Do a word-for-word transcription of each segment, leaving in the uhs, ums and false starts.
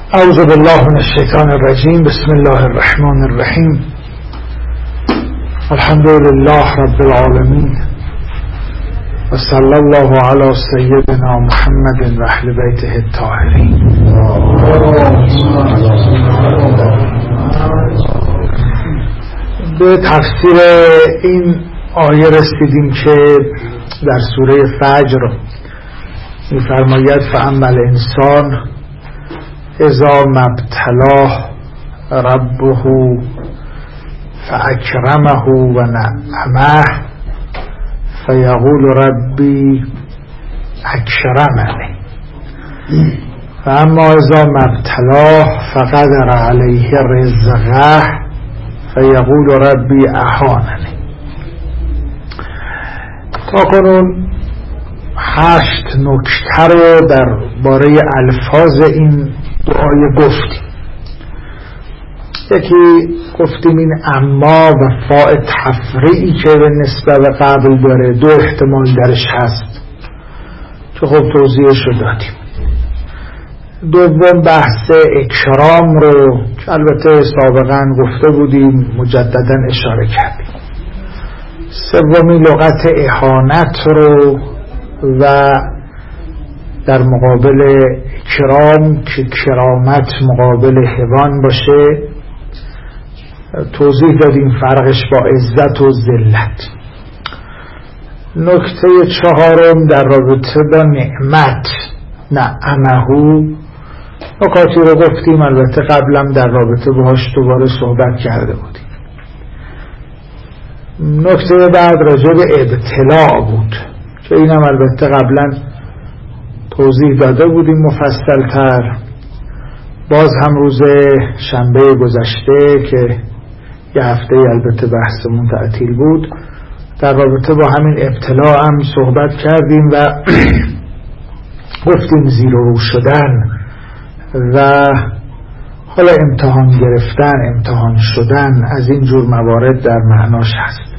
اعوذ بالله من الشیطان الرجیم. بسم الله الرحمن الرحیم. الحمد لله رب العالمین و صلی الله علی سیدنا محمد و اهل بیته الطاهرین. به تفسیر این آیه رسیدیم که در سوره فجر می‌فرماید فاما الانسان اذا مبتلاه ربه فاکرمه و نعمه فیقول ربی اکرمنی فاما اذا مبتلاه فقدر علیه رزقه فیقول ربی اهاننی. تا کنون هشت نکته رو در باره الفاظ این دعای گفتیم. یکی گفتیم این اما و فاء تفریعی که به نسبت به قبل داره دو احتمال درش هست که خب توضیحش رو دادیم. دوم بحث اکرام رو که البته سابقا گفته بودیم مجددا اشاره کردیم. سومی لغت اهانت رو و در مقابل کرام که کرامت مقابل هوان باشه توضیح دادیم فرقش با عزت و ذلت. نکته چهارم در رابطه با نعمت نعمهو نکاتی رو گفتیم، البته قبلم در رابطه باهاش دوباره صحبت کرده بودیم. نکته بعد راجع به ابتلاع بود که اینم البته قبلا توضیح داده بودیم مفصل تر. باز هم روز شنبه گذشته که یه هفته البته بحثمون تعطیل بود در رابطه با همین ابتلاع هم صحبت کردیم و گفتیم زیر و رو شدن و حالا امتحان گرفتن، امتحان شدن، از این جور موارد در معناش هست.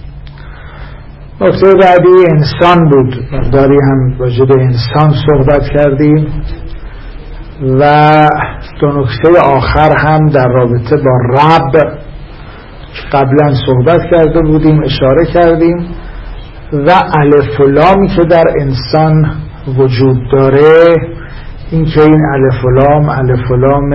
نکته بعدی انسان بود، مقداری هم راجع به انسان صحبت کردیم و دو نکته آخر هم در رابطه با رب قبلا صحبت کرده بودیم، اشاره کردیم و الف و لامی که در انسان وجود داره، این که این الف و لام الف و لام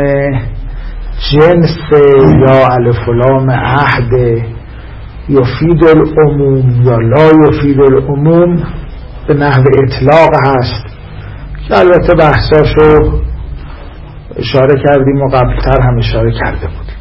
جنس یا الف و لام عهد یفید العموم یا لا یفید العموم به نحو اطلاق هست که البته بحثاشو اشاره کردیم و قبلتر هم اشاره کرده بودیم.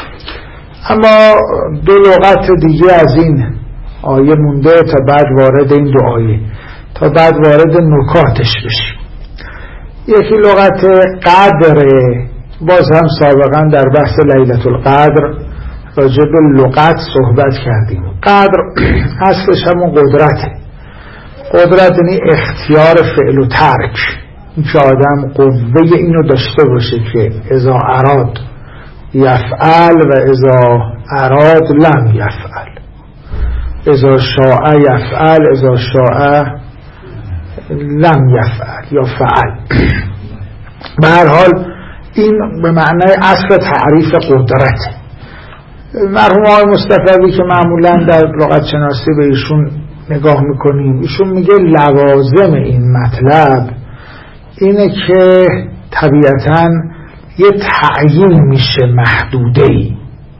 اما دو لغت دیگه از این آیه مونده تا بعد وارد این دو آیه تا بعد وارد نکاتش بشیم. یکی لغت قدره، باز هم سابقا در بحث لیلة القدر راجع به لغت صحبت کردیم. قدر اصلش همون قدرته. قدرت یعنی اختیار فعل و ترک، این که آدم قوه اینو داشته باشه که اذا اراد یفعل و اذا اراد لم یفعل، اذا شاء یفعل اذا شاء لم یفعل یا فعل. به هر حال این به معنای اصل تعریف قدرته. مرحوم آقای مصطفی که معمولا در لغت شناسی به ایشون نگاه میکنیم، ایشون میگه لوازم این مطلب اینه که طبیعتاً یه تعیین میشه محدوده‌ای.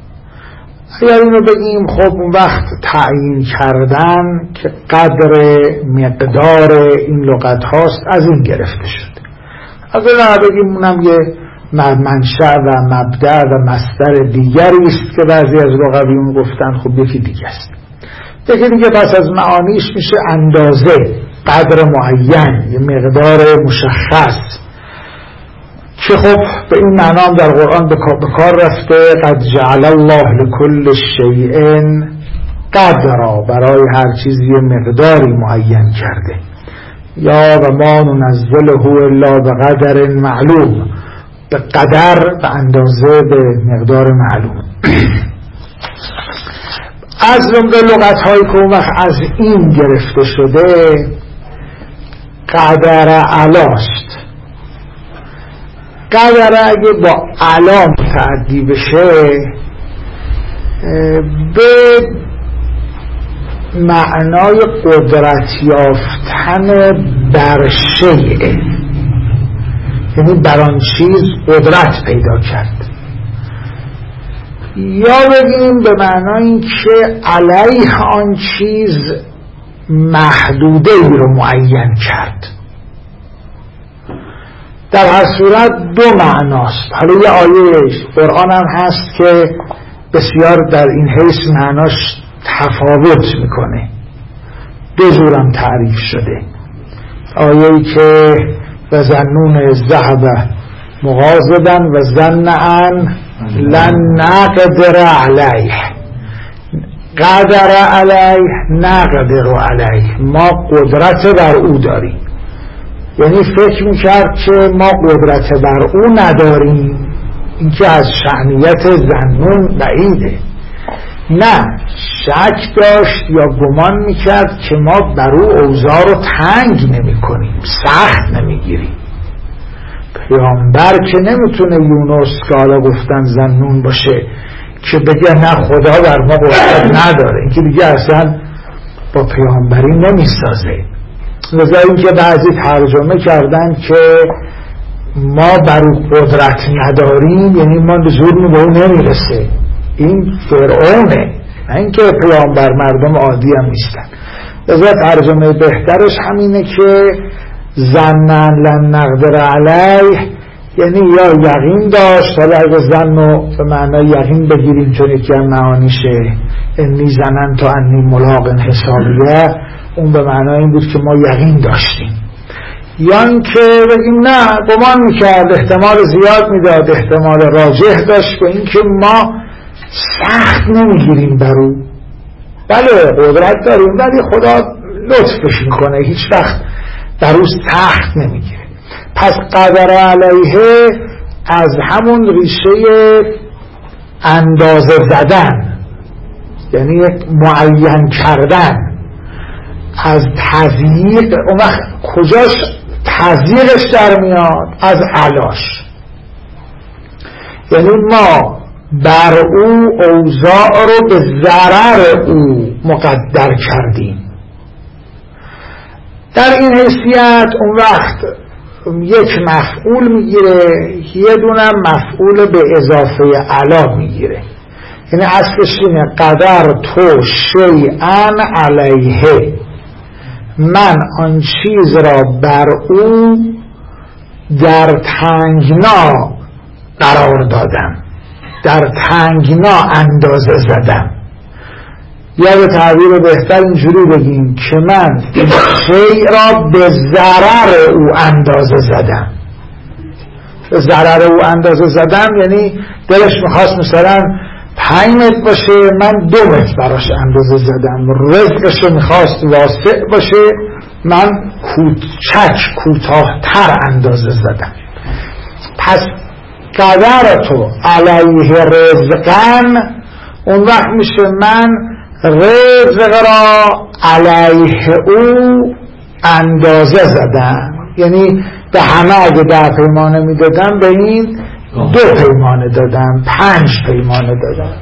اگر اینو بگیم خب اون وقت تعیین کردن که قدر مقدار این لغت هاست از این گرفته شده. اگر بگیم اونم یه منشأ و مبدأ و مصدر دیگری است که بعضی از لغویون گفتن خب یکی دیگه است. یکی دیگه پس از معانیش میشه اندازه، قدر معین، یه مقدار مشخص که خب به این معنام در قرآن به کار رفته قد جعل الله لكل شیء قدرا، برای هر چیزی مقداری معین کرده. یا و ما ننزله الا بقدر معلوم، به قدر، به اندازه، به مقدار معلوم. از جمله لغت هایی که اون وقت از این گرفته شده قدر علاست. قدر اگه با علا متعدی بشه به معنای قدرت یافتن بر شیء، یعنی بر آن چیز قدرت پیدا کرد، یا بگیم به معنای این که علیه آن چیز محدوده ای رو معین کرد. در هر صورت دو معناست. حالا یه آیه قرآن هم هست که بسیار در این حیث معناش تفاوت میکنه، دو جورم تعریف شده. آیه‌ای که و ظنون ذهب مغاضبا و ظن ان لن نقدر علیه، قدر علیه نقدر علیه، ما قدرت بر او داریم، یعنی فکر میکرد که ما قدرت بر او نداریم، این که از شأنیت ظنون بعیده. نه، شک داشت یا گمان میکرد که ما بر او اوضاع رو تنگ نمی کنیم، سخت نمیگیریم. پیامبر که نمیتونه یونس که حالا گفتن ظنون باشه که بگه نه خدا بر ما قدرت نداره، این که دیگه اصلا با پیامبری نمیسازه. لذا این که بعضی ترجمه کردن که ما بر او قدرت نداریم یعنی ما زورمون به او نمیرسه، این فرعونه، نه اینکه پیامبر مردم عادی هم نیستن. لذا ترجمه بهترش همینه که ظنن لن نقدر علیه، یعنی یا یقین داشت. حالا اگه ظنو به معنای یقین بگیریم چون یکی هم معانیشه انی ظننت انی ملاق حسابیه، اون به معنای این بود که ما یقین داشتیم، یا اینکه بگیم نه گمان میکرد، احتمال زیاد میداد، احتمال راجح داشت به این که ما سخت نمیگیریم بر او. بله قدرت داریم ولی خدا لطفش میکنه، هیچ وقت بر او سخت نمیگیره. پس قدر علیه از همون ریشه اندازه زدن، یعنی معین کردن، از تضییق. اون وقت کجاش تضییقش در میاد؟ از علاش، یعنی ما بر او اوضاع رو به ضرر او مقدر کردیم. در این حیثیت اون وقت یک مفعول میگیره، یه دونه مفعول به اضافه علا میگیره، یعنی اصلش اینه قدر تو شیئن علیه، من آن چیز را بر او در تنگنا قرار دادم، در تنگنا اندازه زدم. یا به تعبیر بهتر اینجوری بگیم که من شیء را به ضرر او اندازه زدم. به ضرر او اندازه زدم یعنی دلش میخواست مثلا پنج متر باشه، من دو متر براش اندازه زدم. رزقش رو میخواست واسع باشه، من کوچک کوتاه‌تر اندازه زدم. پس قدر تو علیه رزقن، اون وقت میشه من رزق را علیه او اندازه زدم، یعنی به همه اگه ده پیمانه میدادم به این دو پیمانه دادم، پنج پیمانه دادم.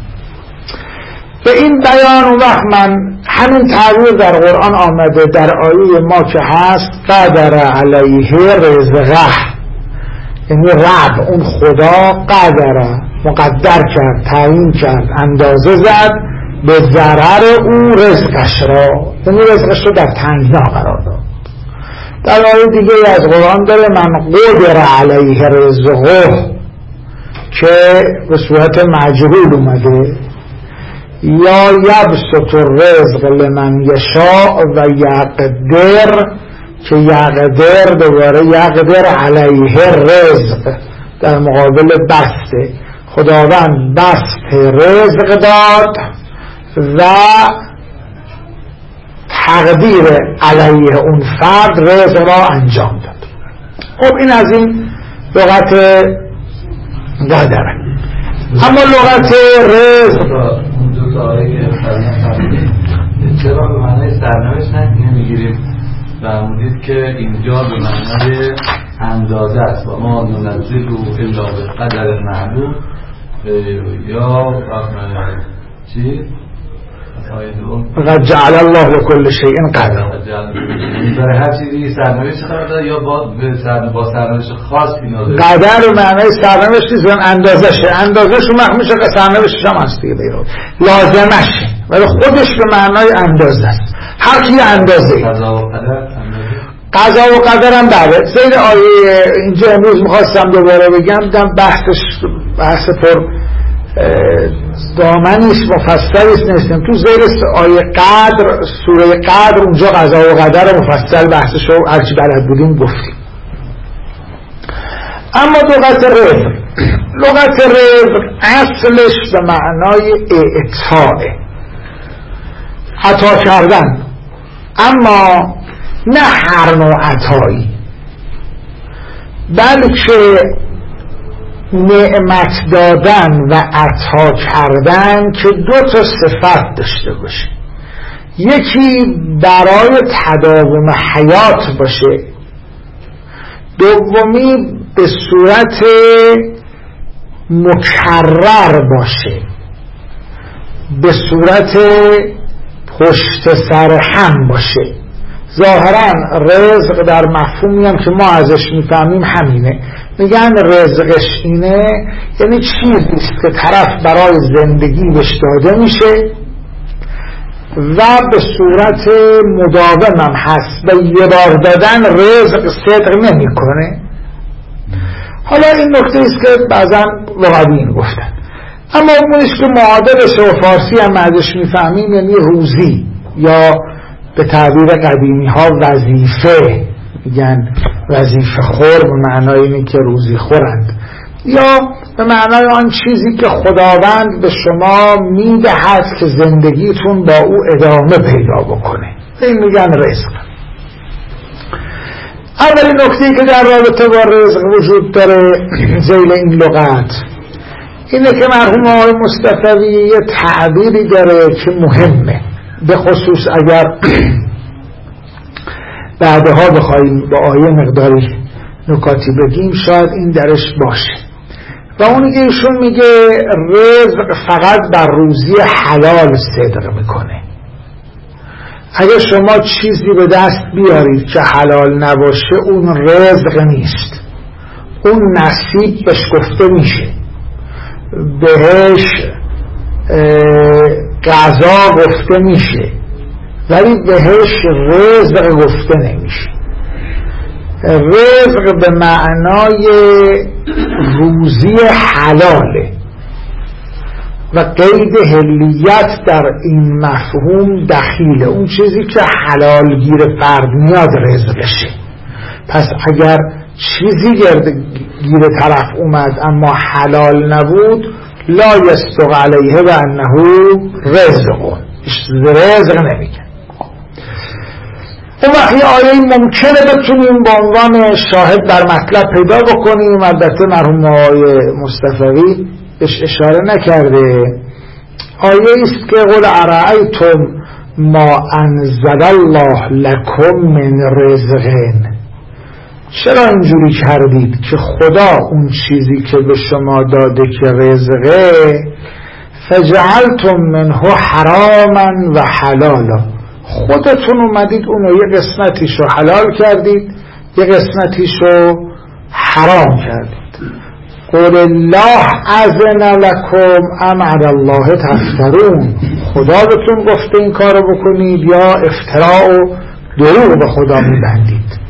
به این بیان اون وقت من همین تعبیر در قرآن آمده، در آیه ما که هست قدر علیه رزقه، یعنی رب اون خدا قدر مقدر کرد، تعیین کرد، اندازه زد به ضرر او رزقش را، یعنی رزقش رو در تنگنا قرار داد. در آیه دیگه از قرآن داره من قدر علیه رزقه که به صورت مجهول اومده، یا یبسط الرزق لمن یشاء و یقدر که یقدر دوباره یقدر علیه رزق در مقابل بسته. خداوند بسط رزق داد و تقدیر علیه اون فرد رزق را انجام داد. خب این از این لغت قدره. اما لغت رزق اون دو تا آیه که چرا به معنای سرنوشت نمیگیریم؟ فرمودید که اینجا به معنای اندازه است و ما ننزل الا به قدر معلوم یا چی؟ فقد جعل الله لكل شيء قدر. برای هر چیزی سرنوشت قرار داره یا با با سرنوشت خاصی نازل. قدر معنای سرنوشت نیست، اندازشه. اندازش رو میشه که سرنوشتش هم هست دیگه، لازمشه، ولی خودش به معنای اندازه است. هر کی اندازه. قضا و قدر. قضا و قدر هم بله. زیر آیه اینجا امروز میخواستم دوباره بگم، دم بحثش بحث پر دامنیست مفصلیست نیستیم. تو زیر آیه قدر، سوره قدر، اونجا قضا و قدر مفصل بحثش رو هرچی بلد بودیم گفتیم. اما لغت رزق، لغت رزق اصلش به معنای اعطاء، عطا کردن، اما نه هر نوع عطایی، بلکه نعمت دادن و عطا کردن که دو تا صفت داشته باشه. یکی برای تداوم حیات باشه، دومی به صورت مکرر باشه، به صورت پشت سر هم باشه. ظاهرا رزق در مفهومی هم که ما ازش میفهمیم همینه. میگن رزقش اینه، یعنی چیزیست که طرف برای زندگی بهش داده میشه و به صورت مداوم هم هست و یه بار دادن رزق صدق نمیکنه. حالا این نکته است که بعضا لغویین گفتن، اما اونش که معادلش و فارسی هم ازش میفهمیم یعنی روزی، یا به تعبیر قدیمی ها وظیفه، میگن وظیفه خور به معنای اینه که روزی خورند، یا به معنای آن چیزی که خداوند به شما میدهد که زندگیتون با او ادامه پیدا بکنه، این میگن رزق. اولین نکته‌ای که در رابطه با رزق وجود داره ذیل این لغت اینه که مرحوم آقای مصطفوی یه تعبیری داره که مهمه، به خصوص اگر بعدها بخوایم با آیه مقداری نکاتی بگیم شاید این درش باشه، و اونی که ایشون میگه رزق فقط بر روزی حلال صدق میکنه. اگر شما چیزی به دست بیارید که حلال نباشه اون رزق نیست، اون نصیب بهش گفته میشه، بهش قضا گفته میشه، ولی بهش رزق گفته نمیشه. رزق به معنای روزی حلاله و قید حلیت در این مفهوم دخیله. اون چیزی که حلال گیر فرد میاد رزقشه. پس اگر چیزی گیر طرف اومد اما حلال نبود لا یستق علیه و انه رزق، رزق نمیگن. اون وقتی آیه ممکنه بتونیم به عنوان شاهد در مطلب پیدا بکنیم، البته مرحوم آقای مصطفوی بهش اشاره نکرده. آیه است که قل ارأیتم ما انزل الله لکم من رزقین، چرا اینجوری کردید که خدا اون چیزی که به شما داده که رزقه فجعلتم منه حراما و حلالا، خودتون اومدید اونو یه قسمتیشو حلال کردید یه قسمتیشو حرام کردید. قول الله اذن لکم ام علی الله تفترون، خدا بهتون گفته این کارو بکنید یا افتراء و دروغ به خدا میبندید.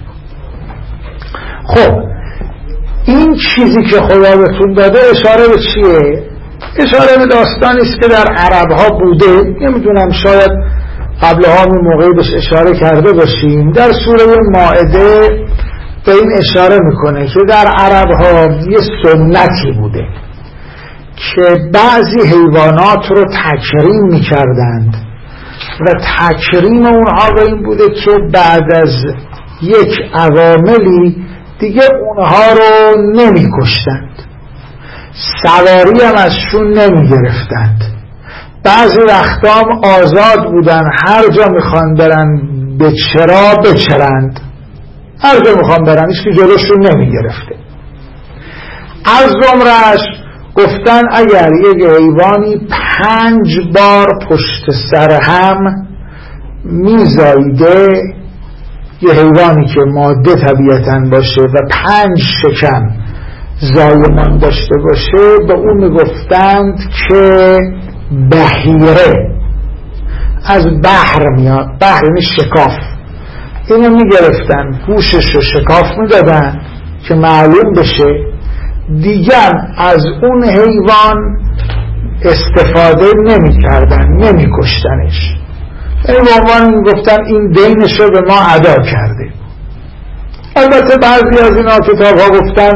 خب این چیزی که خدا بهتون داده اشاره به چیه؟ اشاره به داستانی است که در عرب ها بوده، نمیدونم شاید قبلها می موقعی بهش اشاره کرده باشیم. در سوره مائده به این اشاره میکنه که در عرب ها یه سنتی بوده که بعضی حیوانات رو تکریم میکردند و تکریم اونها به این بوده که بعد از یک عواملی دیگه اونها رو نمی کشتند، سواری هم ازشون نمی گرفتند، بعضی وقتا هم آزاد بودن، هر جا میخوان برن به چرا بچرند. هر جا میخوام برن، هیچ که جلوشون نمیگرفته. از جمله‌اش گفتن اگر یک حیوانی پنج بار پشت سر هم میزایده، یه حیوانی که ماده طبیعتاً باشه و پنج شکم زایمان داشته باشه، به اون میگفتند که بحیره، از بحر میاد. بحر یعنی شکاف. اینو میگرفتن گوشش رو شکاف میدادن که معلوم بشه، دیگر از اون حیوان استفاده نمی کردن، نمی کشتنش. یعنی به عنوان میگفتن این دینش رو به ما ادا کرده. البته بعضی از اینا کتاب ها گفتن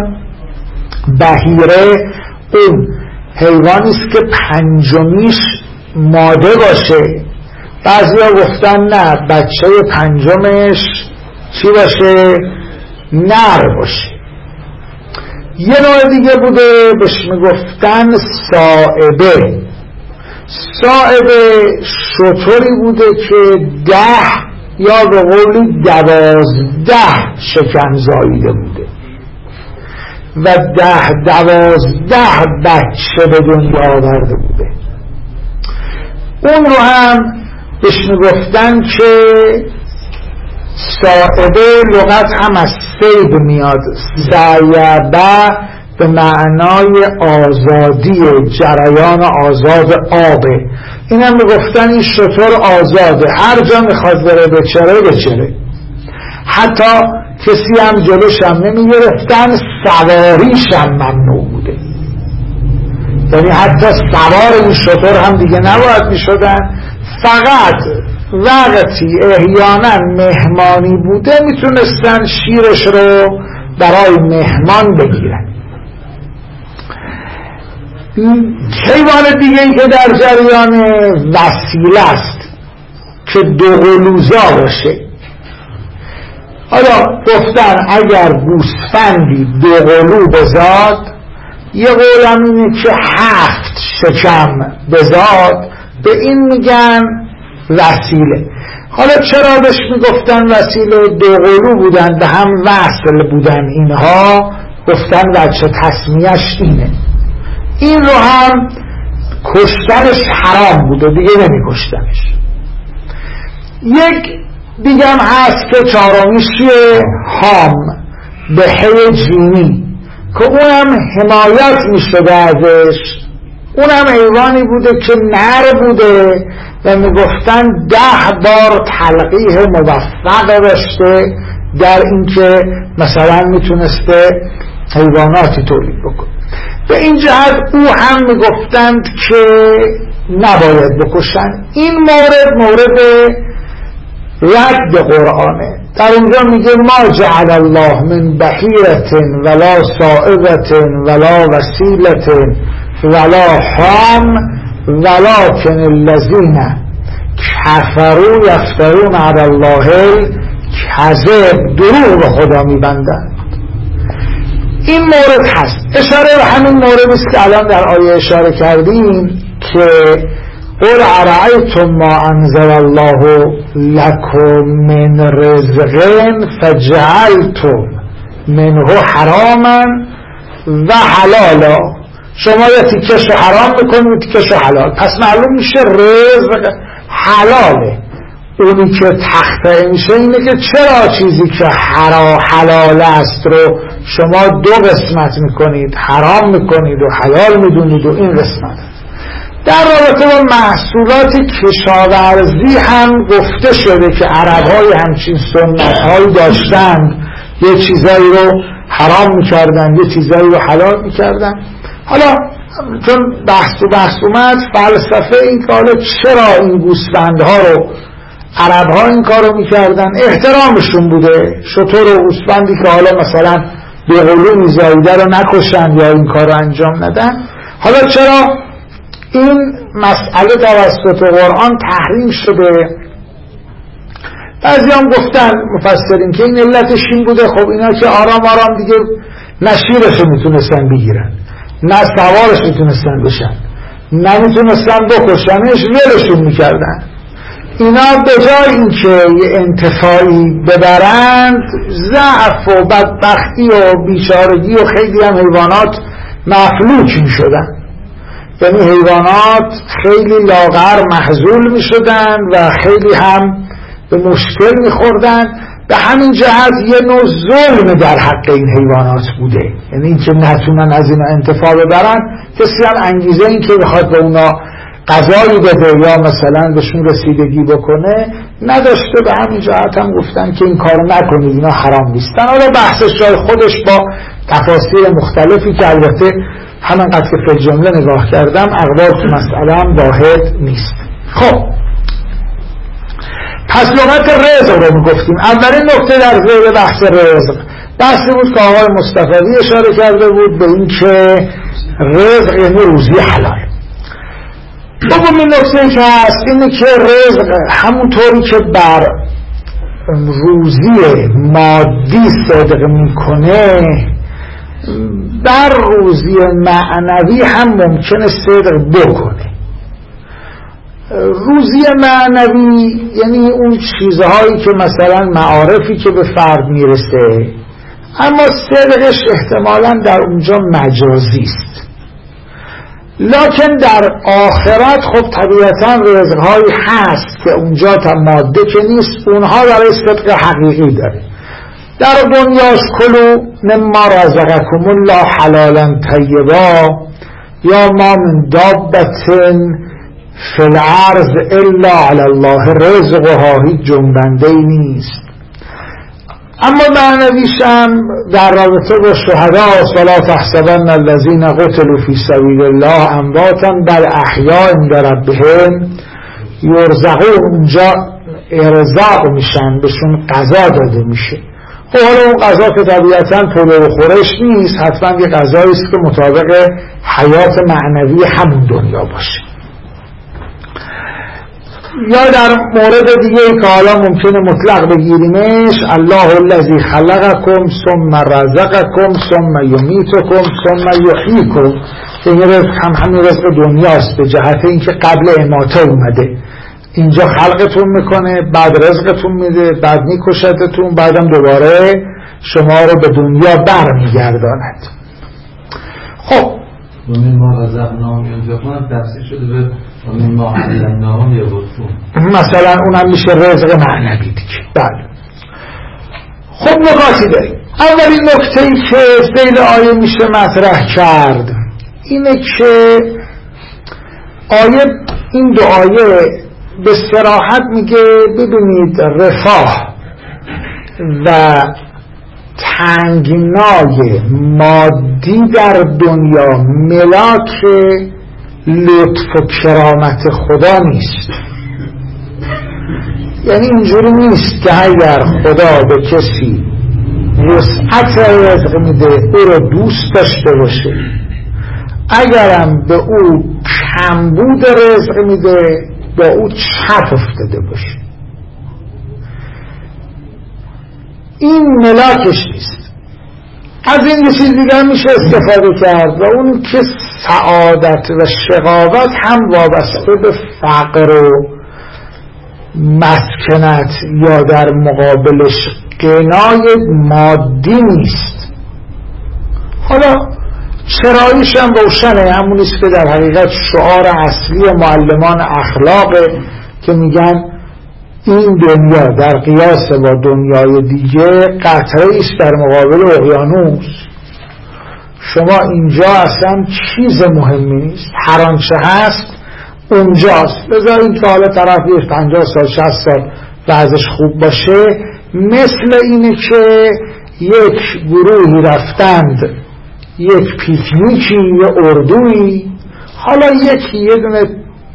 بحیره اون حیوانی است که پنجمیش ماده باشه. بعضی ها گفتن نه، بچه پنجمش چی باشه؟ نر باشه. یه نوع دیگه بوده بهش میگفتن صائبه. صائبه شتری بوده که ده یا به قولی دوازده شکم زاییده بوده و ده دوازده بچه به دنیا آورده بوده. اون رو هم بهش میگفتن که صائبه. لغت هم از صید میاد، صیبه به معنای آزادی، جریان آزاد آبه. این هم میگفتن این شتر آزاده، هر جا میخواد بره بچره بچره. حتی کسی هم جلوش هم نمیگرفتن، سواریش هم ممنوع بوده. یعنی حتی سوار این شتر هم دیگه نباید میشدن. فقط وقتی احیانا مهمانی بوده میتونستن شیرش رو برای مهمان بگیرن. حیوان دیگه ای که در جریان وسیله است که دوقلوزا باشه. حالا گفتن اگر گوسفندی دوقلو بزاد، یه قولم اینه که هفت شکم بزاد، به این میگن وسیله. حالا چرا بهش میگفتن وسیله؟ دوقلو بودن، به هم وصل بودن اینها، گفتن بچه تسمیهش اینه. این رو هم کشتنش حرام بوده، دیگه نمی کشتنش. یک دیگه هم هست که چهارمیش چیه؟ هام به هی جیمی، که اونم حمایت می شده ازش. اونم حیوانی بوده که نر بوده و می گفتن ده بار تلقیح موفق داشته در اینکه مثلا می تونسته حیواناتی تولید بکنه. به این جهت او هم می گفتند که نباید بکشن. این مورد مورد رد قرآنه. در اونجا میگه ما جعل الله من بحیرة ولا صائبة ولا وسیلة ولا حام ولكن الذين كفروا يفترون على الله الكذب، دروغ به خدا میبندند. این مورد هست. اشاره به همین مورد است که الان در آیه اشاره کردیم که قل ارأیتم ما انزل الله لکم من رزق فجعلتم منه حراما و حلالا. شما یا تیکش رو حرام میکنید تیکش رو حلال، پس معلوم میشه رزق حلاله. اونی که تخته میشه اینه که چرا چیزی که حرام حلال است رو شما دو قسمت میکنید، حرام میکنید و حلال میدونید. و این قسمت در رابطه با محصولات کشاورزی هم گفته شده که عرب‌های همچین سنت‌هایی داشتند، یه چیزایی رو حرام میکردن، یه چیزایی رو حلال میکردن. حالا چون بحث و بحث اومد، فلسفه این که حالا چرا این گوسفندها رو عرب‌ها این کار رو میکردن، احترامشون بوده. شتر و گوسفندی که حالا مثلا به قلومی زایده رو نکشن یا این کار رو انجام ندن. حالا چرا این مسئله توسط قرآن تحریم شده؟ بعضی هم گفتن مفسرین که این علتش این بوده، خب اینا که آرام آرام دیگه نه شیرش رو میتونستن بگیرن، نه سوارش میتونستن بشن، نه میتونستن بکشنش، ولشون میکردن. اینا به جای اینکه یه انتفاعی ببرند، ضعف و بدبختی و بیچارگی و خیلی هم حیوانات مفلوک می شدن. یعنی حیوانات خیلی لاغر محزول می شدن و خیلی هم به مشکل می خوردن. به همین جهت یه نوع ظلم در حق این حیوانات بوده، یعنی اینکه نتونن از اینا انتفاع ببرن. کسی هم انگیزه این که بخواد به اونا غذایی بده یا مثلا بهشون رسیدگی بکنه نداشته. به همین جهت هم گفتن که این کارو نکنید، اینا حرام نیستن. حالا بحثش جای خودش با تفاسیر مختلفی که البته همانقدر که فی جمله نگاه کردم اقوال تو مسئله هم واحد نیست. خب پس لغت رزق رو میگفتیم. اولین نکته در ذیل بحث رزق بحثی بود که آقای مصطفی اشاره کرده بود به این که رزق یعنی روزی حلال. دومین نکته که هست اینه که رزق همونطوری که بر روزی مادی صدق میکنه، بر روزی معنوی هم ممکنه صدق بکنه. روزی معنوی یعنی اون چیزهایی که مثلا معارفی که به فرد میرسه، اما صدقش احتمالاً در اونجا مجازی است. لکن در آخرت خب طبیعتاً رزقهایی هست که اونجا تا ماده که نیست، اونها برای صدق حقیقی داره. در دنیاش کلو مما رزقکم الله حلالا طیبا یا ما من دابة فی الارض الا علی الله رزقها، هیچ جنبنده‌ای نیست. اما معنویشم در رابطه با شهدا ولا تحسبن الذین قتلوا فی سبیل الله امواتا بل احیاء عند ربهم یرزقون، اونجا ارزاق میشن، بهشون غذا داده میشه. خب حالا اون غذا که طبیعتاً پلو و خورش نیست، حتما یه غذایی است که مطابق حیات معنوی همون دنیا باشه. یا در مورد دیگه که حالا ممکنه مطلق بگیریمش، الله الذی خلقکم ثم رزقکم ثم یمیتکم ثم یحییکم، که این رزق هم همین رزق دنیاست به جهت اینکه قبل اماته اومده. اینجا خلقتون میکنه، بعد رزقتون میده، بعد میکشتتون، بعدم دوباره شما رو به دنیا بر میگرداند. خب ومن ما رزقناهم ينفقون تفسیر شده به ومن ما علمناهم یبخلون، مثلا اونم میشه رزق معنوی دیگه. بله. خب نکاتی داریم. اولین نکته‌ای که ذیل آیه میشه مطرح کرد اینه که آیه، این دو آیه به صراحت میگه ببینید رفاه و تنگنای مادی در دنیا ملاک لطف و کرامت خدا نیست. یعنی اینجوری نیست که اگر خدا به کسی وسعت رزق میده او رو دوست داشته باشه، اگرم به او کمبود رزق میده با او چپ افتاده باشه. این ملاکش نیست. از این یه چیز دیگه میشه استفاده کرد و اون که سعادت و شقاوت هم وابسته به فقر و مسکنت یا در مقابلش غنای مادی نیست. حالا چراییش هم روشنه، همونیست که در حقیقت شعار اصلی معلمان اخلاقه که میگن این دنیا در قیاس با دنیای دیگه قطره ایست در مقابل اقیانوس. شما اینجا اصلا چیز مهمی نیست، هر آنچه هست اونجاست. بذارید که حالا طرف یه پنجاه سال شصت سال وضعش خوب باشه، مثل اینه که یک گروهی رفتند یک پیکنیکی یا اردویی، حالا یکی یه دونه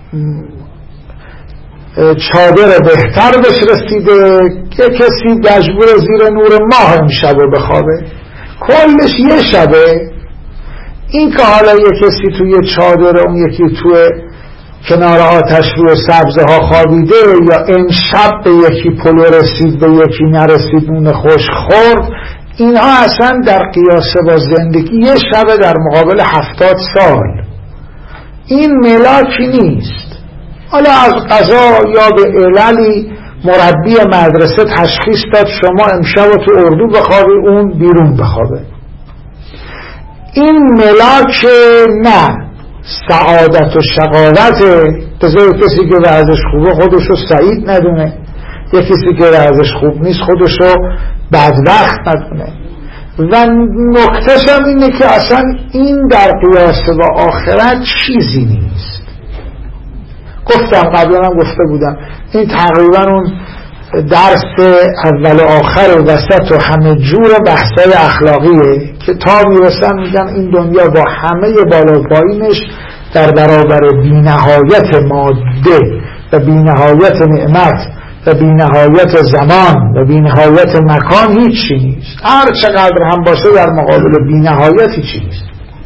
چادر بهتر بهش رسیده که کسی مجبور زیر نور ماه این شبو بخوابه، کلش یه شبه. این که حالا یه کسی توی چادر اون یکی توی کنار آتش روی سبزه ها خوابیده، یا امشب به یکی پلو رسید به یکی نرسید نون خوش خورد، اینها اصلا در قیاس با زندگی یه شب در مقابل هفتاد سال این ملاکی نیست. حالا از قضا یا به عللی مربی مدرسه تشخیص داد شما امشب تو اردو بخوابی، اون بیرون بخوابه. این ملاک نه سعادت و شقاوته. بذار کسی که وضعش خوبه خودشو سعید ندونه، یه کسی که وضعش خوب نیست خودشو بدبخت ندونه. و نکتهش هم اینه که اصلا این در قیاس با آخرت چیزی نیست. گفتم قبلا هم گفته بودم این تقریبا اون درس اول و آخر و وسط و همه جور بحثای اخلاقیه که تا میرسن میگن این دنیا با همه بالا پایینش در برابر بی‌نهایت ماده و بی‌نهایت نعمت و بی‌نهایت زمان و بی‌نهایت مکان هیچی نیست. هر چقدر هم باشه در مقابل بی‌نهایت هیچی نیست.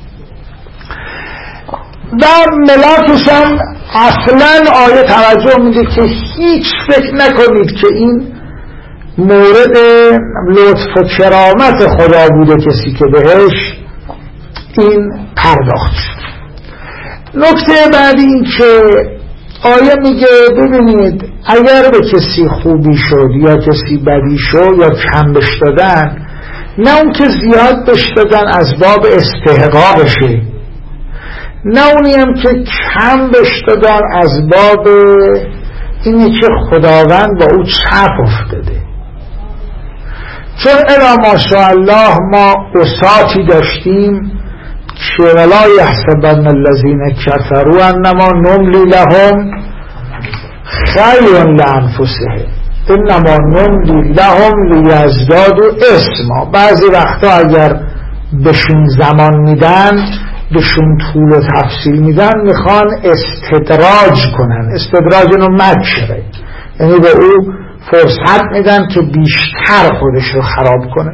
در ملاکش هم اصلا آیه توجه میده که هیچ فکر نکنید که این مورد لطف و کرامت خدا بوده کسی که بهش این پرداخت شد. نکته بعدی این که آیه میگه ببینید اگر به کسی خوبی شد یا کسی بدی شد یا کم بش دادن، نه اون که زیاد بش دادن از باب استحقاقشه، نه اونی هم که کم بش دادن از باب اینی که خداوند با او چپ افتاده. چون الا ماشاءالله ما اساتی داشتیم که ولا یحسبن الذین کفروا انما نملی لهم خیر لانفسهم انما نملی لهم لیزدادوا اثما. بعضی وقتا اگر بهشون زمان میدن، بهشون طول و تفصیل میدن، میخوان استدراج کنن. استدراج اینو مکره، یعنی به او فرصت میدن که بیشتر خودش رو خراب کنه.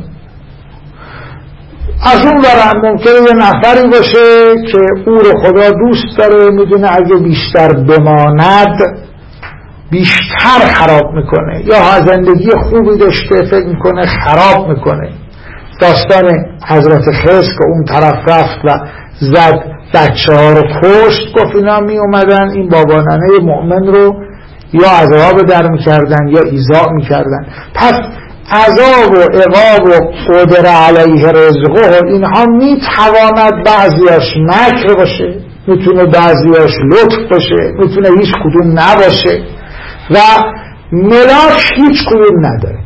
از اون برم ممکنه یه نفری باشه که او رو خدا دوست داره، میدونه اگه بیشتر بماند بیشتر خراب میکنه، یا زندگی خوبی داشته فکر میکنه خراب میکنه. داستان حضرت خضر که اون طرف رفت و زد بچه ها رو کشت، گفت اینا می اومدن این بابانانه مؤمن رو یا عذاب در میکردن یا ایذا میکردن. پس عذاب و عقاب و قدر علیه رزقه اینها میتواند بعضیاش مکر باشه، میتونه بعضیاش لطف باشه، میتونه هیچ کدوم نباشه و ملاک هیچ کدوم نداره.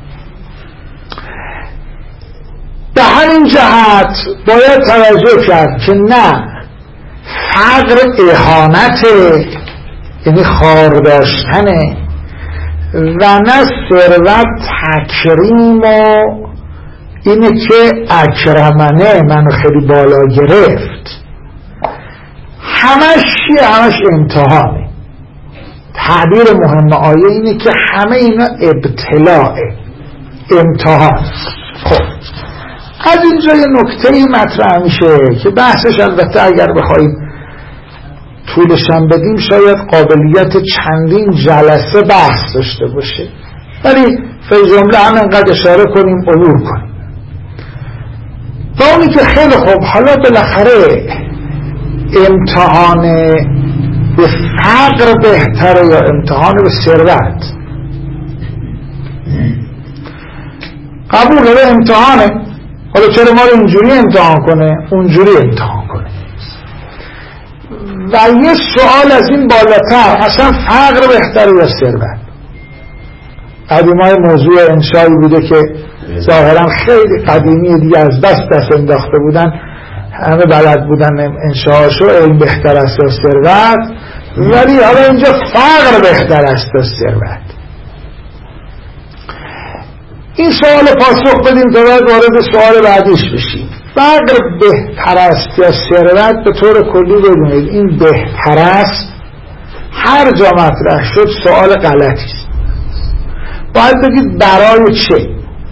به همین جهت باید توجه کرد که نه فقر اهانته، یعنی خار داشتنه، و نه ثروت تکریم و اینه که اکرمنه منو خیلی بالا گرفت. همش چیه؟ همش امتحانه. تعبیر مهم آیه اینه که همه اینا ابتلاء، امتحان. خب از اینجا یه نکته مطرح میشه که بحثش البته اگر بخوایم طولشم بدیم شاید قابلیت چندین جلسه بحث داشته باشه، ولی فی جمله هم انقدر اشاره کنیم عبور کنیم. با اونی که خیلی خوب، حالا بالاخره امتحان به فقر بهتره یا امتحان به ثروت؟ قبول به امتحانه. حالا چرا ما رو اینجوری امتحان کنه اونجوری امتحان کنه؟ و یه سوال از این بالاتر، اصلا فقر بهتره یا ثروت؟ قدیمای موضوع انشایی بوده که ظاهرا خیلی قدیمی دیگه از دست دست انداخته بودن، همه بلد بودن انشاهاشو، علم بهتر است یا ثروت، ولی حالا اینجا فقر بهتر است یا ثروت. این سوال پاسخ بدیم تا بعد وارد سوال بعدیش بشیم. فقر بهتر است یا ثروت؟ به طور کلی بدونید این بهتر است هر جا مطرح شد سوال غلطی است. باید بگید برای چه؟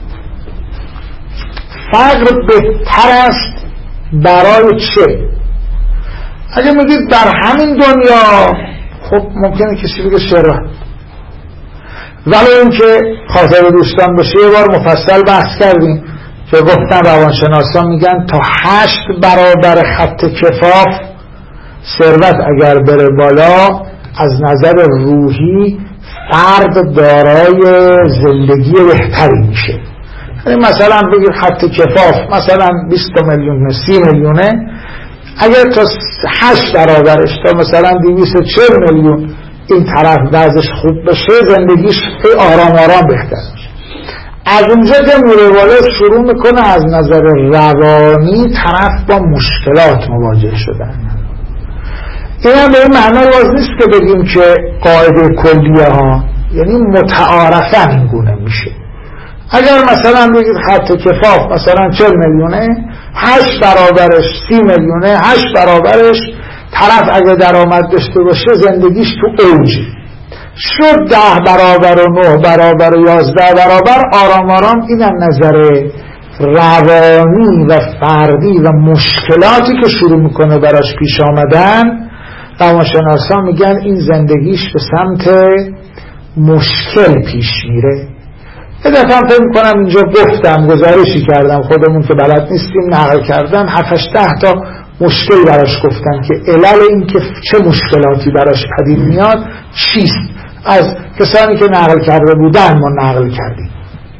فقر بهتر است برای چه؟ اگه میگید در همین دنیا، خب ممکنه کسی بگه ثروت، ولی این که خاطر دوستان باشه یه بار مفصل بحث کردیم که گفتن روانشناسان میگن تا هشت برابر خط کفاف ثروت اگر بره بالا از نظر روحی فرد دارای زندگی بهتری میشه. یعنی مثلا بگید خط کفاف مثلا بیست میلیون سی میلیونه، اگر تا هشت برابرش تا مثلا دویست و چهل میلیون این طرف وضعش خوب بشه، زندگیش آرام آرام بهتر میشه. از اونجا که میره بالا شروع میکنه از نظر روانی طرف با مشکلات مواجه شدن. این هم به این معنی باز نیست که بگیم که قاعده کلیه ها، یعنی متعارفاً این گونه میشه. اگر مثلا بگید خط کفاف مثلا چهل میلیونه، هشت برابرش سی میلیونه، هشت برابرش طرف اگه درآمد داشته باشه زندگیش تو اوجی شد، ده برابر و نه برابر و یازده برابر، آرام آرام این از نظر روانی و فردی و مشکلاتی که شروع میکنه براش پیش آمدن، روانشناسان میگن این زندگیش به سمت مشکل پیش میره. یه دفعه هم فکر میکنم اینجا گفتم، گزارشی کردم خودمون که بلد نیستیم نقل کردم، هفتش ده تا مشکل براش گفتن که علل این که چه مشکلاتی براش پدید میاد چیست، از کسانی که نقل کرده بودن ما نقل کردیم.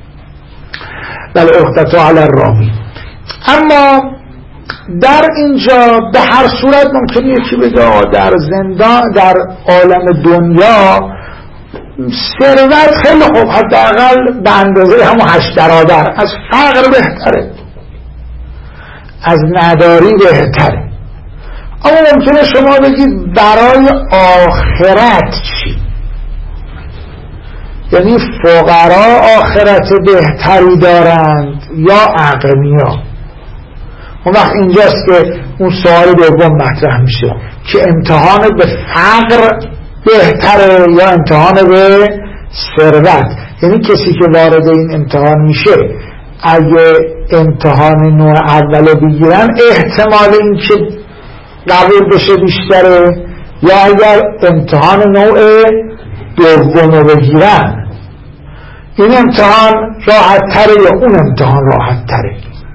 بل اخدتو علی الراوی. اما در اینجا به هر صورت ممکنه یکی بگه در زندان در عالم دنیا ثروت خیلی خوب، حداقل به اندازه همون هشت برابر از فقر بهتره، از نداری بهتره. اما ممکنه شما بگید برای آخرت چی؟ یعنی فقرا آخرت بهتری دارند یا اغنیا؟ اون وقت اینجاست که اون سوال دوم مطرح میشه که امتحان به فقر بهتره یا امتحان به ثروت. یعنی کسی که وارد این امتحان میشه اگه امتحان نوع اولو بگیرن احتمال این که قبول بشه بیشتره، یا اگر امتحان نوع دومو بگیرن این امتحان راحت تره یا اون امتحان راحت تره.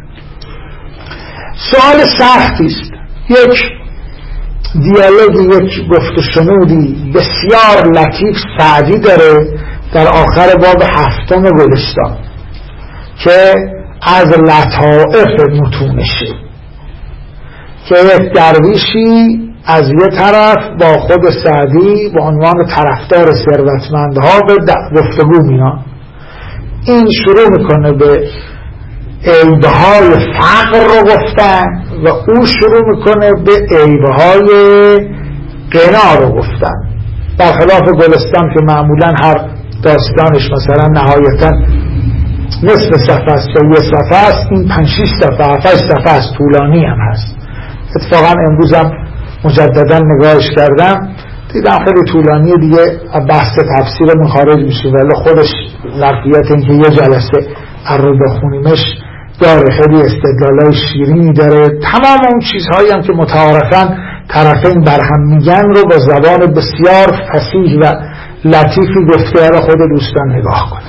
سوال سختی است. یک دیالوگی، یک گفت و شنودی بسیار لطیف سعدی داره در آخر باب هفتم گلستان که از لطائف متونشه، که یک درویشی از یه طرف با خود سعدی به عنوان طرفدار ثروتمندها به گفتگو میاد. این شروع میکنه به عیبهای فقر رو گفتن و او شروع میکنه به عیبهای غنا رو گفتن، برخلاف گلستان که معمولا هر داستانش مثلا نهایتا نصف صفحه است یا یه صفحه است، این پنج شیش صفحه هفت صفحه است، طولانی هم هست. اتفاقا امروزم مجددا نگاهش کردم دیدم خیلی طولانیه، دیگه بحث تفسیرمون خارج میشه، ولی خودش ظرفیت این که یه جلسه رو بخونیمش داره، خیلی استدلالای شیرینی داره. تمام اون چیزهایی هم که متعارفاً طرفین برهم میگن رو با زبان بسیار فصیح و لطیفی گفته رو خود دوستان نگاه کنه.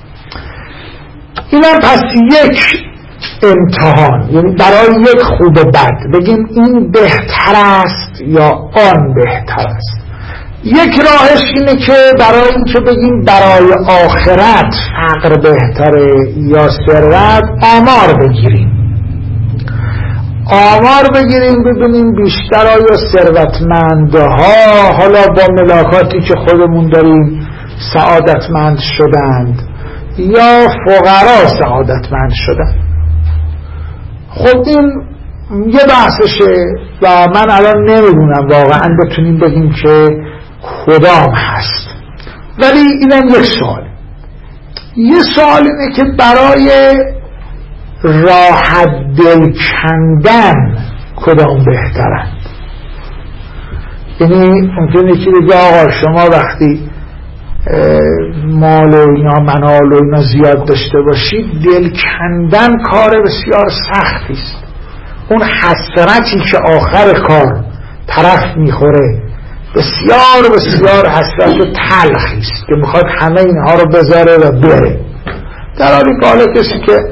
اینم پس یک امتحان، یعنی برای یک خوب و بد بگیم این بهتر است یا آن بهتر است. یک راهش اینه که برای این که بگیم برای آخرت فقر بهتره یا ثروت، آمار بگیریم آمار بگیریم ببینیم بیشتر آیا ثروتمندها حالا با ملاکاتی که خودمون داریم سعادتمند شدند یا فقرا سعادتمند شدند. خب این یه بحثشه و من الان نمیدونم واقعا بتونیم بگیم که کدام هست، ولی اینم یک سوال. یه سوال اینه که برای راحت دل کندن کدام بهترند. یعنی ممکنه که بگه آقا شما وقتی مال و اینا منال و اینا زیاد داشته باشید دل کندن کار بسیار سختی است. اون حسرتی که آخر کار طرف میخوره بسیار بسیار حسرت و تلخی است که میخواد همه اینها رو بذاره و بره، در حالی که حالا کسی که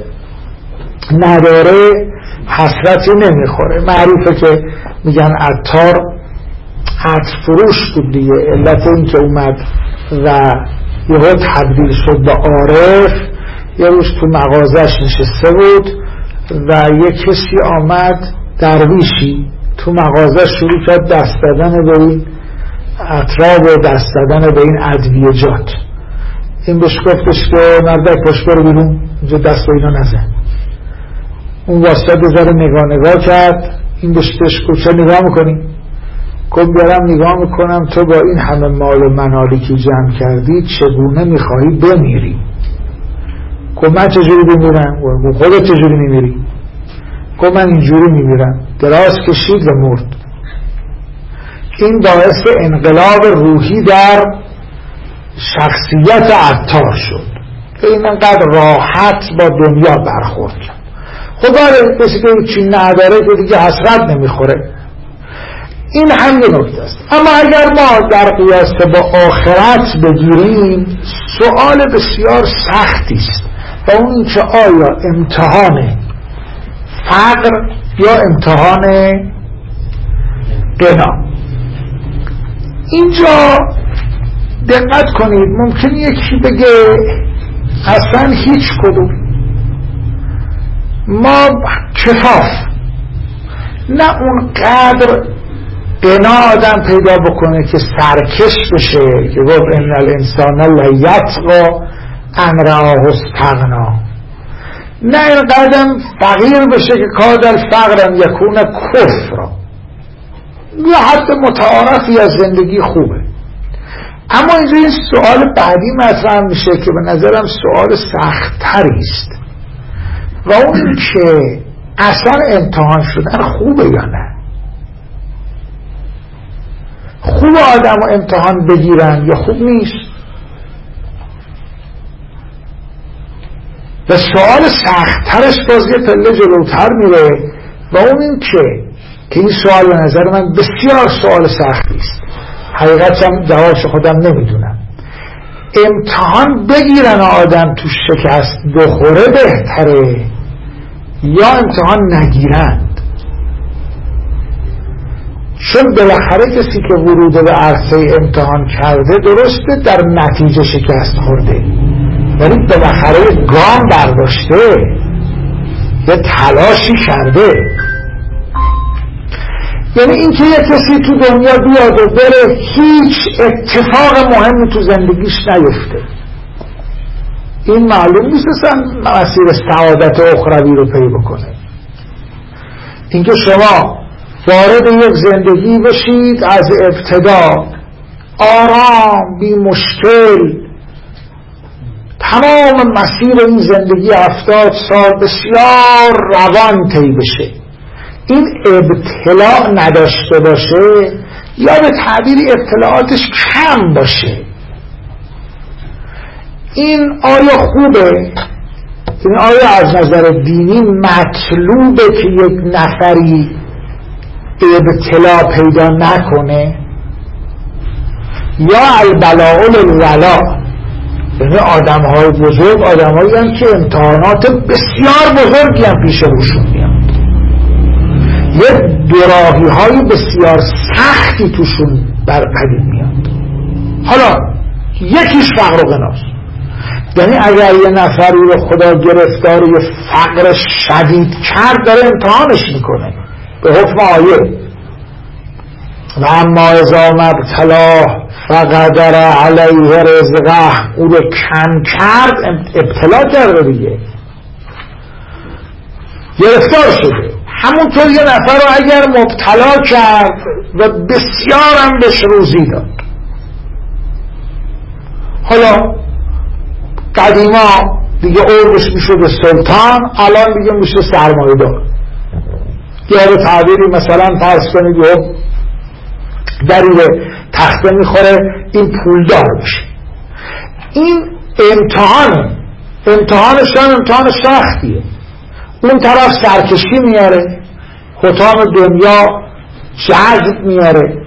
نداره حسرتی نمیخوره. معروفه که میگن عطار عطر فروش بود دیگه. علت این که اومد و یهو تبدیل شد به عارف، یه روز تو مغازش نشسته بود و یه کسی آمد درویشی تو مغازه شروع کرد دست دادن به این اطراب و دست دادن به این ادویجات. این بهش گفتش که مردک باش برو بیرون، اینجا دست به اینا نزن. اون واسطه بذاره نگاه نگاه کرد. این بهش گفت چه نگاه میکنی؟ گفت بیارم نگاه میکنم تو با این همه مال و منالی که جمع کردی چگونه میخواهی بمیری. گفت من چجوری بمیرم؟ گفت خودت چجوری میمیری؟ گفت من اینجوری میمیرم. دراز کشید و مرد. این باعث انقلاب روحی در شخصیت عطار شد که این انقدر راحت با دنیا برخورد کرد. خب برای کسی که چی نداره که دیگه حسرت نمیخوره. این هم یه نکته است. اما اگر ما در قیاس با آخرت بگیریم سوال بسیار سختی است و اون که آیا امتحان فقر یا امتحان غنا. اینجا دقت کنید، ممکن یکی بگه اصلا هیچ کدوم، ما کفاف نه اونقدر غنا آدم پیدا بکنه که سرکش بشه که گفت ان الانسان لیطغی ان رآه استغنا، نه اینقدر فقیر بشه که کاد الفقر یکون کفر، یه حد متعارفی از زندگی خوبه. اما اینجا این سوال بعدی مطرح میشه که به نظرم سوال سخت‌تری است و اون که اصلا امتحان شدن خوبه یا نه؟ خوب آدم رو امتحان بگیرن یا خوب نیست؟ و سوال سخت‌ترش باز یه پله جلوتر میره و اون این که که این سوال به نظر من بسیار سوال سختی است، حقیقتاً جوابش خودم نمیدونم. امتحان بگیرن آدم تو شکست بخوره بهتره یا امتحان نگیرند؟ چون بالاخره کسی که ورود به عرصه امتحان کرده درسته در نتیجه شکست خورده ولی بالاخره گام برداشته، یه تلاشی کرده. یعنی این که یک کسی تو دنیا بیاد و بره هیچ اتفاق مهمی تو زندگیش نیفته، این معلوم نیست اصلا مسیر سعادت اخروی رو پی بکنه. این که شما وارد یک زندگی بشید از ابتدا آرام بی مشکل، تمام مسیر این زندگی هفتاد سال بسیار روان طی بشه، این ابتلاع نداشته باشه یا به تعبیری ابتلاعاتش کم باشه، این آیا خوبه؟ این آیا از نظر دینی مطلوبه که یک نفری ابتلاع پیدا نکنه؟ یا البلاء للولاء، یعنی آدم های بزرگ آدم هایی هم که امتحانات بسیار بزرگی هم پیش روشون میاد، یه دوراهی های بسیار سختی توشون بر قدیم میاد. حالا یکیش فقر و غناست، یعنی اگر یه نفری رو خدا گرفتار یه فقر شدید کرد داره امتحانش میکنه به حکم آیه و اما اذا مبتلاه فقدر علیه رزقه، او رو کم کرد ابتلا کرده دیگه، گرفتار شده. همونطور یه نفر رو اگر مبتلا کرد و بسیارم بهش روزی داد. حالا قدیما دیگه عربش میشه به سلطان، الان دیگه میشه سرمایه دار، یا به تعبیری مثلا فرض کنید یه دریل تخته میخوره این پولدار میشه. این امتحانه، امتحانش هم امتحان سختیه. اون طرف سرکشی میاره، حطام دنیا جذب میاره،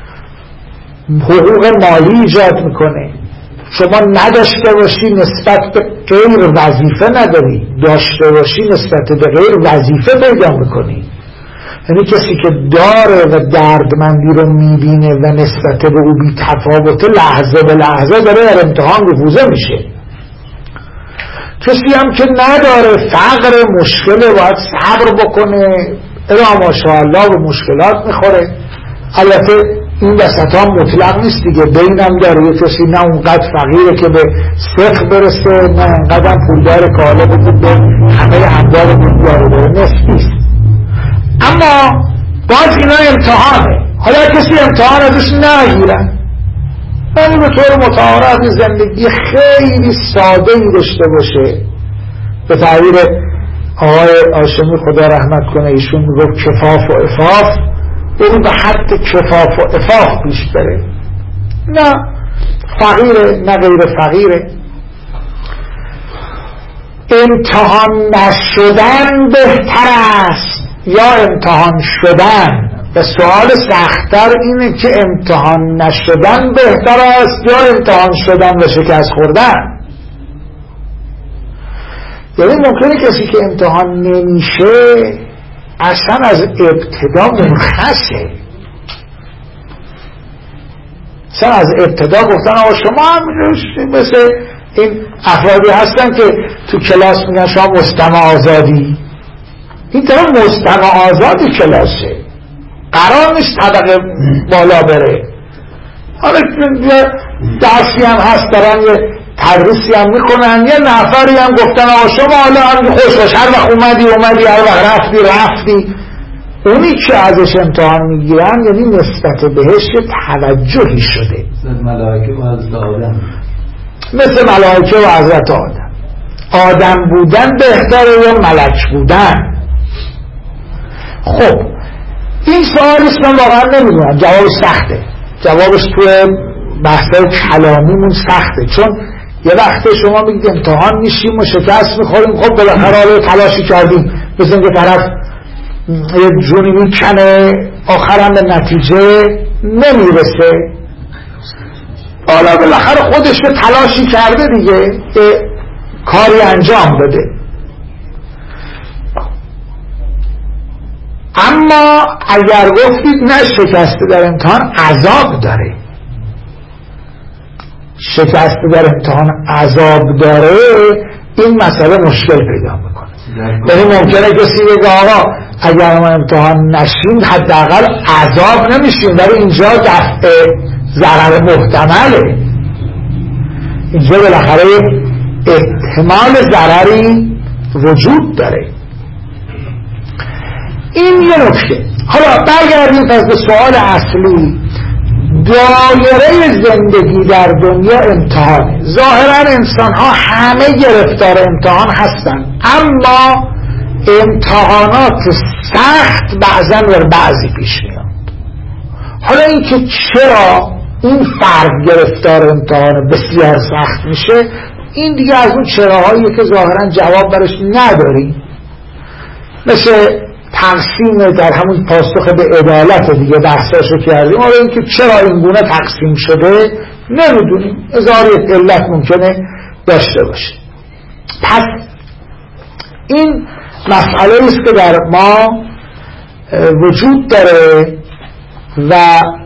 حقوق مالی ایجاد میکنه، شما نداشته باشی نسبت به غیر وظیفه نداری، داشته باشی نسبت به غیر وظیفه پیدا میکنی. یعنی کسی که داره و دردمندی رو میبینه و نسبت به او بی تفاوت لحظه به لحظه داره در امتحان رفوزه میشه. کسی هم که نداره، فقر مشکله، باید صبر بکنه، الا ماشاءالله به مشکلات میخوره. البته این وسط ها مطلق نیست دیگه، بینم داره. یه کسی نه اونقدر فقیره که به صفر برسه، نه اونقدر هم پولدار که حالا بگید به همه اموال دنیا داره، نسبیست. اما باز اینا امتحانه. حالا کسی امتحان ازش نگیرن، یعنی به طور متعارف زندگی خیلی ساده ای داشته باشه، به تعبیر آقای هاشمی خدا رحمت کنه ایشون میگفت کفاف و عفاف، یعنی به حد کفاف و عفاف پیش بره، نه فقیره نه غیر فقیره. امتحان نشدن بهتر است یا امتحان شدن؟ و سوال سخت‌تر اینه که امتحان نشدن بهتر است یا امتحان شدن و شکست خوردن. یعنی ممکنه کسی که امتحان نمیشه اصلا از ابتدا مرخصه، اصلا از ابتدا گفتن آقا شما هم مثل این افرادی هستن که تو کلاس میگن شما مستمع آزادی، این طرف مستمع آزادی کلاسه، قرار نیست طبقه بالا بره. حالا درسی هم هست دارن یه تدریسی هم میکنن، یه نفری هم گفتن آقا شما حالا هم خوش باش، هر وقت اومدی اومدی، هر وقت رفتی رفتی. اونی که ازش امتحان میگیرن یعنی نسبت بهش یه توجهی شده، مثل ملائکه و حضرت آدم، مثل ملائکه و حضرت آدم. آدم بودن بهتره یا ملک بودن؟ خب این سوالیست من واقعا نمیدونم، جواب سخته، جوابش توی بحثای کلامیمون سخته، چون یه وقته شما میگید امتحان میشیم و شکست میخوریم، خب بالاخره حالا تلاشی کردیم، مثل که طرف یه جونی میکنه آخرم به نتیجه نمیرسه، حالا بالاخره خودش یه تلاشی کرده دیگه، یه کاری انجام بده. اما اگر گفتید نه شکست در امتحان عذاب داره، شکست در امتحان عذاب داره، این مسئله مشکل پیدا میکنه. یعنی ممکنه کسی بگه آقا اگر ما امتحان نشیم حداقل عذاب نمیشیم، ولی اینجا دفع ضرر محتمله، اینجا بالاخره احتمال ضرری وجود داره. این یه نکته. حالا برگردیم پس به سوال اصلی. دایره زندگی در دنیا امتحانه. ظاهرا انسان ها همه گرفتار امتحان هستن، اما امتحانات سخت بعضا بر بعضی پیش میاد. حالا این که چرا این فرد گرفتار امتحان بسیار سخت میشه، این دیگه از اون چراهاییه که ظاهرا جواب برش نداریم، مثل تقسیم در همون پاسخ به عدالت دیگه بحثاشو کردیم. حالا اینکه چرا این گونه تقسیم شده نمیدونیم، هزار یک علت ممکنه داشته باشه. پس این مسئله است که در ما وجود داره و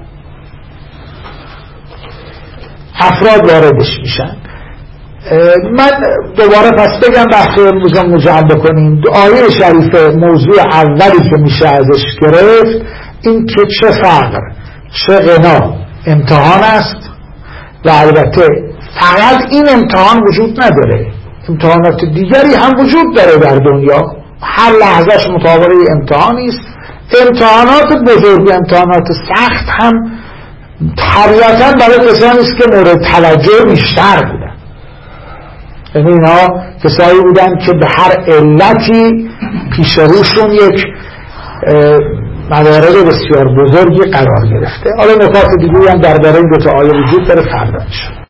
افراد واردش میشن. من دوباره پس بگم بحث امروزم مجمع بکنیم. آیه شریف موضوع اولی که میشه ازش گرفت این که چه فقر چه غنا امتحان است، و البته فقط این امتحان وجود نداره، امتحانات دیگری هم وجود داره در دنیا، هر لحظهش مطابق امتحانی است. امتحانات بزرگ، امتحانات سخت هم طبیعتاً برای کسانی است که مورد توجه بیشتر بودن، یعنی اینا کسایی بودن که به هر علتی پیش روشون یک موارد بسیار بزرگی قرار گرفته. حالا نکات دیگه هم درباره این دو تا آیه وجود داره، فردا میشه.